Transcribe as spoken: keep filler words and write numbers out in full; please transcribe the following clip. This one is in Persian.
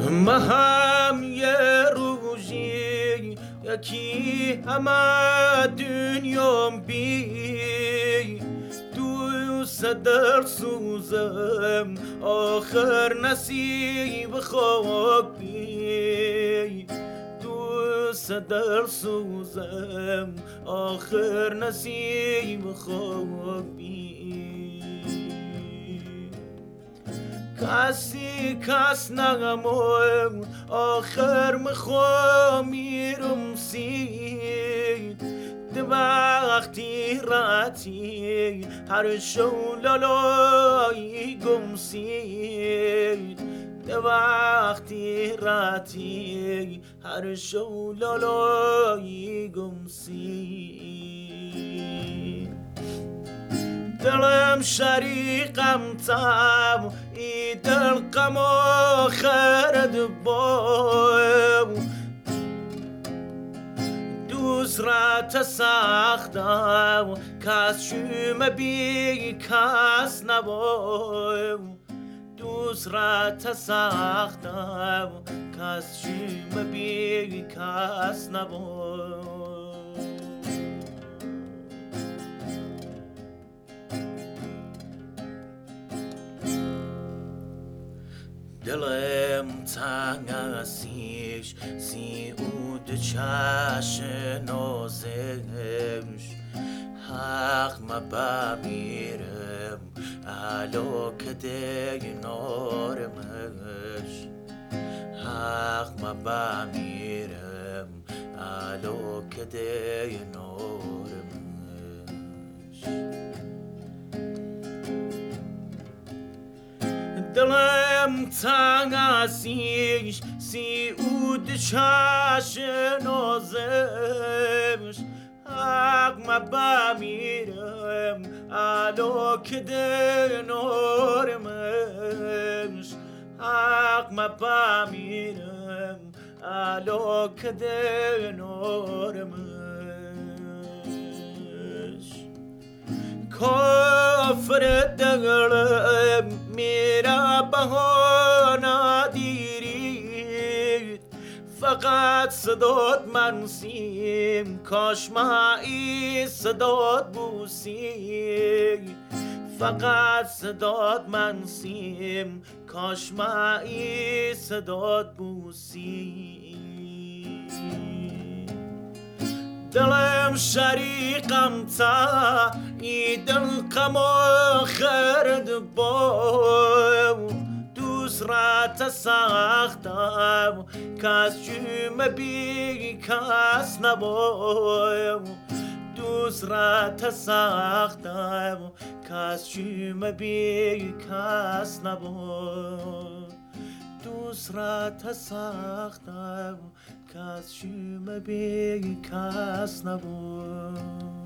ما هم یه روزی یکی همه دنیام بی دوست در سوزم آخر نصیب خاک بی دوست در سوزم آخر نصیب خاک بی کسی کس نگمم آخر میخوام میرم سید ده وقتی راتی هر شو لالایی گم سید ده وقتی راتی هر شو لالایی گم سید دلم شریقم تام ای دل غم آخرت بام دوست را تساختم کس شوم بی کس نبام دوست را تساختم کس شوم بی کس نبام دلم تنگ اسیش سی او دو چش نازش حق ما بمیرم علا کده نارمش حق ما بمیرم علا کده نارمش دلم تنگ اسیش سی او دو چش نازش حق ما بمیرم علا کده نارمش حق ما بمیرم علا کده نارمش کافر دلم میرا بهانه دیرید فقط صدات منسیم کاش مایی صدات بوسید فقط صدات منسیم کاش مایی صدات بوسید دلم شریقم تا ای دل غم آخرت بام دوست را تساختم کس جوم بی کس نبام دوست را تساختم کس جوم بی کس نبام دوست را تساختم کس جوم بی کس نبام